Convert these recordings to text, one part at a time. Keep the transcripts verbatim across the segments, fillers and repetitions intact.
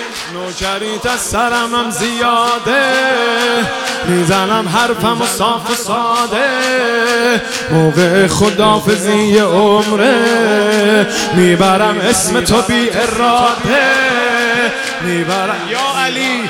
نوکریت از سرمم زیاده، میزنم حرفم و صاف و ساده. موقع خداحافظی عمره میبرم اسم تو بی اراده، میبرم یا علی.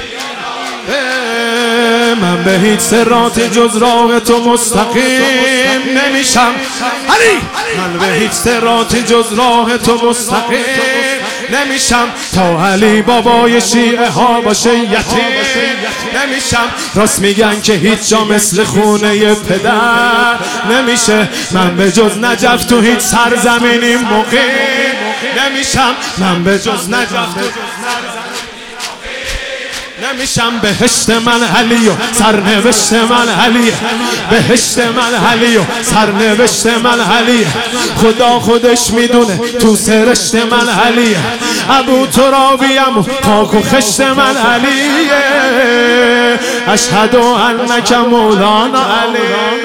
من به هیچ صراط جز راه تو مستقیم نمیشم علی، من به هیچ صراط جز راه تو مستقیم نمیشم. تا علی بابای شیعه ها باشه یتیم نمیشم. راست میگن که هیچ جا مثل خونه پدر نمیشه. من به جز نجف تو هیچ سرزمینی مقیم نمیشم. من به جز نجف نمیشم. بهشت من علی و سرنوشت من علی، بهشت من علی و سرنوشت من علی. خدا خودش میدونه تو سرشت من علی. ابو ترابیم و خاک و خشت من علی. اشهد انک مولانا علی.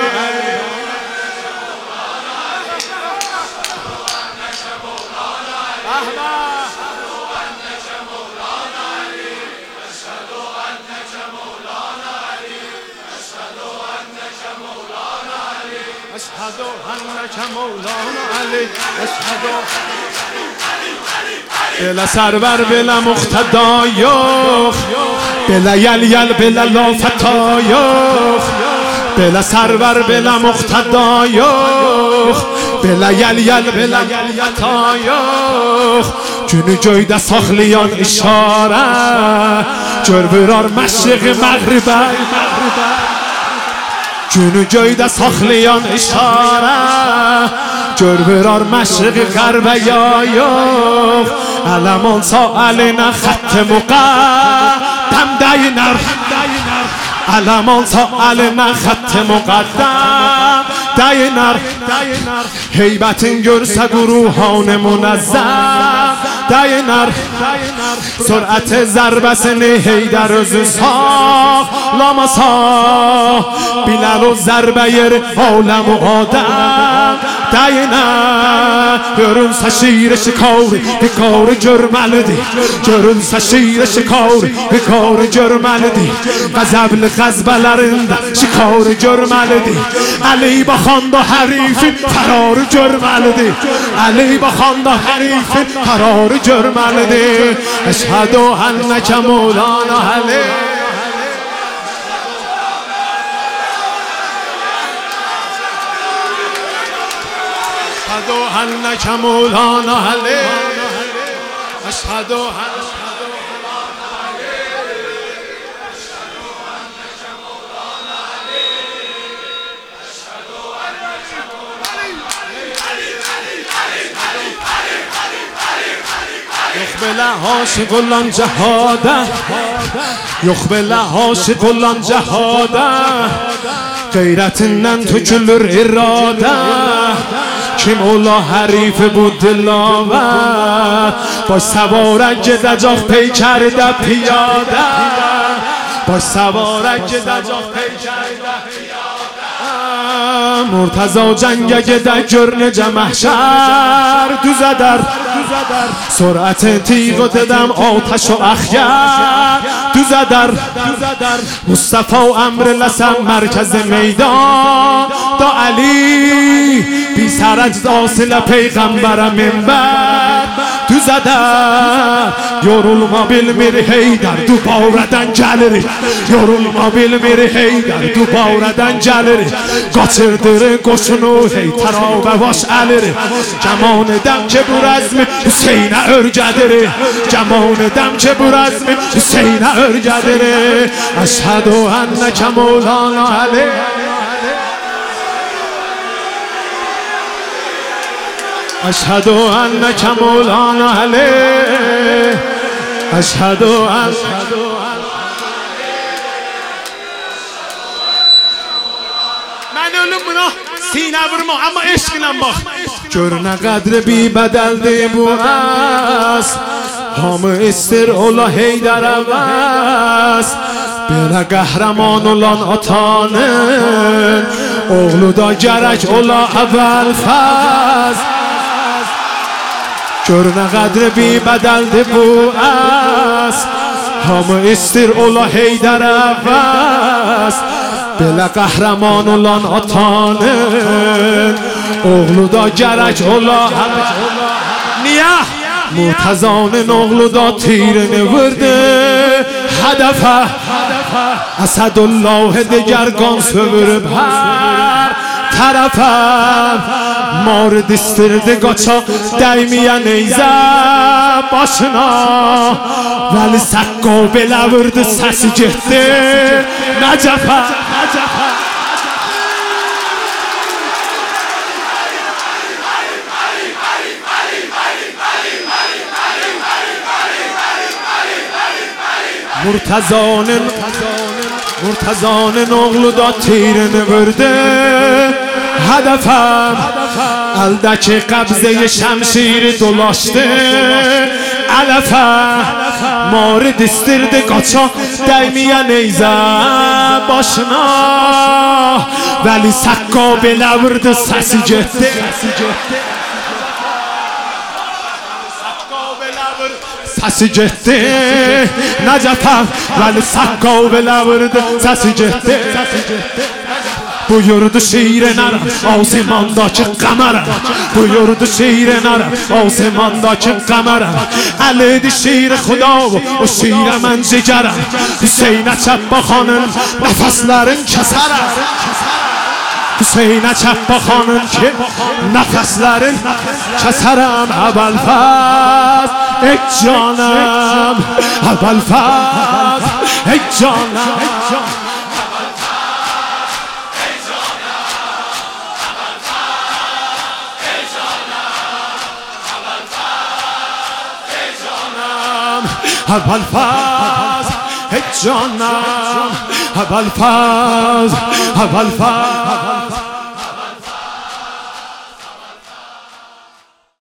أشهد أنك مولانا علي. أشهد بلا سرور بلا مقتدا یخ، بلا یل یل بلا لافتا یخ، بلا سرور بلا مقتدا یخ، بلا یل یل بلا یلتا یخ. جونو جویده ساخلیان اشاره جربرار مشرق مغربه، جونو جایده ساخلیان اشاره جربرار مشرق غربه یا یخ. علمان سائلنا خط مقدم دینر، علمان سائلنا خط مقدم دینر. هیبتین گرسه گروهان منظم دینر. سرعت ضربسن هیدر و زساق لامسا بیلل و ضربه عالم و آدم دینر. görün şiir şikari fikar görmelidir، görün şiir şikari fikar görmelidir. Qəzəbli qəzbələrində şikar görmelidir. Ali baxanda hərifin fərarı görmelidir، Ali baxanda hərifin fərarı görmelidir. Əşhədü ennəkə Mevlana Ali. أشهد أنك مولانا علي. أشهد أنك يقبل عاشق لن جهاده، يقبل عاشق لن جهاده. غیرتیnden tökülür irade. Kim ola حریف بود دلاور، باش سوارک دجاق پی کرده پیاده، باش سوارک دجاق پی کرده پیاده. مرتضی جنگه در گرنج محشر دوزدر، سرعت تیغ ددم آتش و اخگر دوزدر. مصطفی و امر لسم مرکز میدان دا علی بی سرج داصل پیغمبرم منبر دوزدر. yorulma bilmir Heydər dubarədən gəlirik، yorulma bilmir Heydər dubarədən gəlirik. Qaçırdır qoşunu hey tərabə baş əlirik. Kəman edəm ki bu rəzmi Hüseynə örgədirik، kəman edəm ki bu rəzmi Hüseynə örgədirik. Əşhədü ennəkə Mevlana Ali. أشهد أنك مولانا علي. أشهد أن من ölümüne sine vurma ama eşkine bak. Gör ne kadri bir bedeldi bu az. Hamı ister ola Heydər əvəz. Belə qəhrəman olan atanın oğlu da gərək ola əvvəl fəz. Gör nə qədri bir bədəldir bu əz. Hamı istir ola Heydər əvvəz Belə qəhrəman olan atanın Oğlu da gərək ola Niyə? Murtazanın oğlu da tirini vurdu Hədəfə Əsədullah digər qan sövürüb hər tərəfə Marid istirdi qaça dəyməyə neyzə başına Vəli Səqqo belə vurdu səsi getdi Nəcəfə Murtazanın Murtazanın oğlu da tirini vurdu Hədəfəm Əldəki qəbzəyi şəmşiri dolaşdı Ələfə Marid istirdi qaça dəyməyə neyzə başına Vəli Səqqo belə vurdu səsi getdi Səsi getdi Nəcəfə Vəli Səqqo belə vurdu səsi getdi Buyurdu şiir nərəm Asimandakı qəmərəm Buyurdu şiir nərəm Asimandakı qəmərəm Əlidir şiir xuda O şiirə mən cigərəm Hüseynə çəp baxanın Nəfəslərin kəsərəm Hüseynə çəp baxanın ki Nəfəslərin kəsərəm Əbəlfəz Ey canım Əbəlfəz Ey canım Əbəlfəz Ey canım Əbəlfəz Əbəlfəz